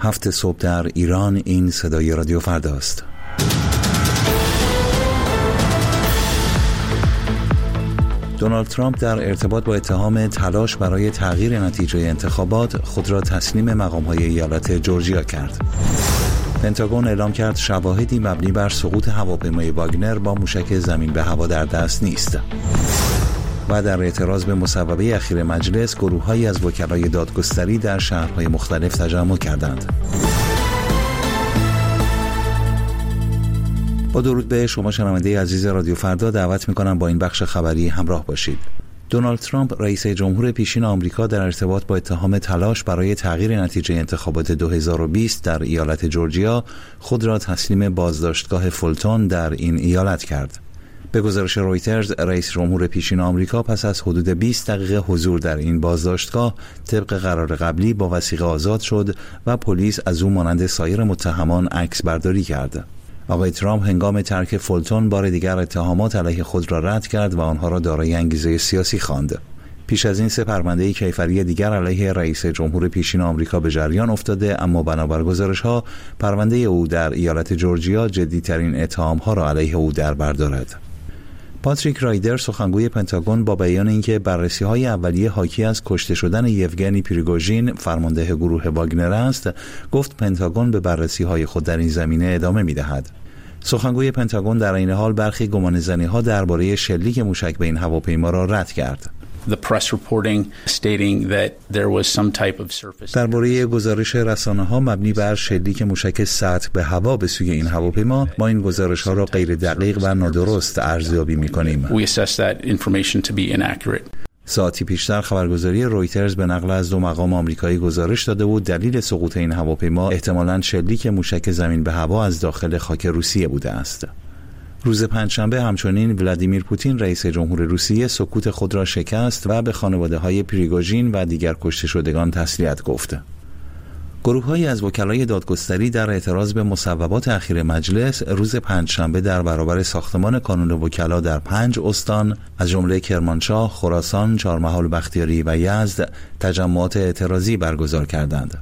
7 صبح در ایران. این صدای رادیو فردا است. دونالد ترامپ در ارتباط با اتهام تلاش برای تغییر نتیجه انتخابات خود را تسلیم مقام‌های ایالت جورجیا کرد. پنتاگون اعلام کرد شواهدی مبنی بر سقوط هواپیمای واگنر با موشک زمین به هوا در دست نیست. و در اعتراض به مصوبه اخیر مجلس، گروه‌هایی از وکلای دادگستری در شهرهای مختلف تجمع کردند. با درود به شما شنونده عزیز رادیو فردا، دعوت می‌کنم با این بخش خبری همراه باشید. دونالد ترامپ رئیس جمهور پیشین آمریکا در ارتباط با اتهام تلاش برای تغییر نتیجه انتخابات 2020 در ایالت جورجیا خود را تسلیم بازداشتگاه فولتون در این ایالت کرد. به گزارش رویترز، رئیس جمهور پیشین آمریکا پس از حدود 20 دقیقه حضور در این بازداشتگاه طبق قرار قبلی با وثیقه آزاد شد و پلیس از او مانند سایر متهمان عکس برداری کرد. آقای ترامپ هنگام ترک فولتون بار دیگر اتهامات علیه خود را رد کرد و آنها را دارای انگیزه سیاسی خواند. پیش از این 3 پرونده کیفری دیگر علیه رئیس جمهور پیشین آمریکا به جریان افتاده، اما بنابر گزارش‌ها پرونده او در ایالت جورجیا جدی‌ترین اتهام‌ها را علیه او در بر دارد. پاتریک رایدر، سخنگوی پنتاگون، با بیان اینکه بررسی‌های اولیه حاکی از کشته شدن یوگنی پریگوژین، فرمانده گروه واگنر است، گفت پنتاگون به بررسی‌های خود در این زمینه ادامه می‌دهد. سخنگوی پنتاگون در این حال برخی گمانه‌زنی‌ها درباره شلیک موشک به این هواپیما را رد کرد. درباره گزارش رسانه‌ها مبنی بر شلیک موشک سطح به هوا به سوی این هواپیما، ما این گزارش‌ها را غیر دقیق و نادرست ارزیابی می‌کنیم. ساعتی پیشتر خبرگزاری رویترز به نقل از 2 مقام آمریکایی گزارش داده بود دلیل سقوط این هواپیما احتمالاً شلیک موشک زمین به هوا از داخل خاک روسیه بوده است. روز پنجشنبه همچنین ولادیمیر پوتین، رئیس جمهور روسیه، سکوت خود را شکست و به خانواده‌های پریگوژین و دیگر کشته شدگان تسلیت گفت. گروه‌هایی از وکلای دادگستری در اعتراض به مصوبات اخیر مجلس روز پنجشنبه در برابر ساختمان کانون وکلا در 5 استان از جمله کرمانشاه، خراسان، چهارمحال بختیاری و یزد تجمعات اعتراضی برگزار کردند.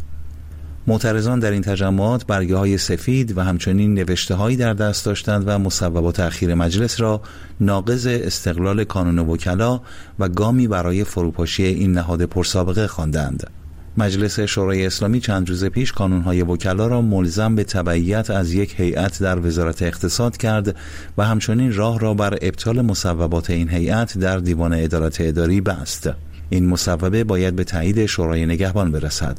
معترضان در این تجمعات برگه‌های سفید و همچنین نوشته‌هایی در دست داشتند و مصوبات اخیر مجلس را ناقض استقلال کانون وکلا و گامی برای فروپاشی این نهاد پرسابقه خواندند. مجلس شورای اسلامی چند روز پیش کانون‌های وکلا را ملزم به تبعیت از یک هیئت در وزارت اقتصاد کرد و همچنین راه را بر ابطال مصوبات این هیئت در دیوان عدالت اداری بست. این مصوبه باید به تایید شورای نگهبان برسد.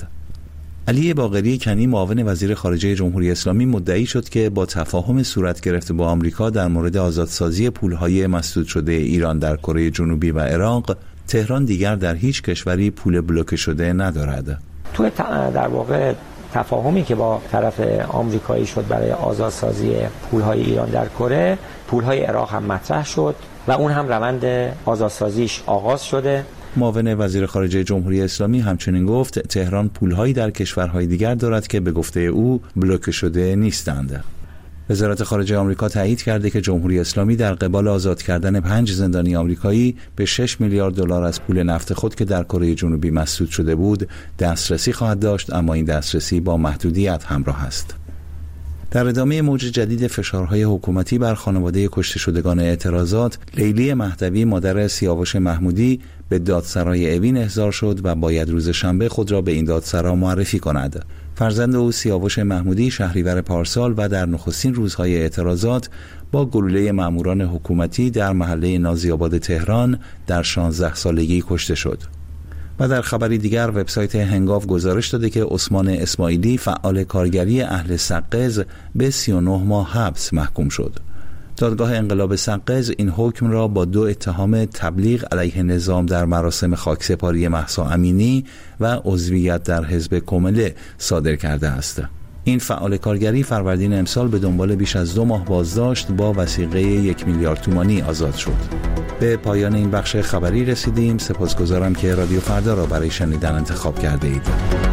علی باقری کنی، معاون وزیر خارجه جمهوری اسلامی، مدعی شد که با تفاهم صورت گرفته با آمریکا در مورد آزادسازی پول‌های مسدود شده ایران در کره جنوبی و عراق، تهران دیگر در هیچ کشوری پول بلوکه شده ندارد. توی در واقع تفاهمی که با طرف آمریکایی شد برای آزادسازی پول‌های ایران در کره، پول‌های عراق هم مطرح شد و اون هم روند آزادسازیش آغاز شده. معاون وزیر خارجه جمهوری اسلامی همچنین گفت تهران پول‌هایی در کشورهای دیگر دارد که به گفته او بلوکه شده نیستند. وزارت خارجه آمریکا تایید کرده که جمهوری اسلامی در قبال آزاد کردن 5 زندانی آمریکایی به 6 میلیارد دلار از پول نفت خود که در کره جنوبی مسدود شده بود دسترسی خواهد داشت، اما این دسترسی با محدودیت همراه است. در ادامه موج جدید فشارهای حکومتی بر خانواده کشته شدگان اعتراضات، لیلی مهدوی، مادر سیاوش محمودی، به دادسرای اوین احضار شد و باید روز شنبه خود را به این دادسرا معرفی کند. فرزند او سیاوش محمودی شهریور پارسال و در نخستین روزهای اعتراضات با گلوله ماموران حکومتی در محله نازی‌آباد تهران در 16 سالگی کشته شد. و در خبری دیگر، وبسایت هنگاو گزارش داده که عثمان اسماعیلی، فعال کارگری اهل سقز، به 39 ماه حبس محکوم شد. دادگاه انقلاب سقز این حکم را با 2 اتهام تبلیغ علیه نظام در مراسم خاکسپاری مهسا امینی و عضویت در حزب کمله صادر کرده است. این فعال کارگری فروردین امسال به دنبال بیش از 2 ماه بازداشت با وثیقه 1 میلیارد تومانی آزاد شد. به پایان این بخش خبری رسیدیم. سپاسگزارم که رادیو فردا را برای شنیدن انتخاب کرده اید.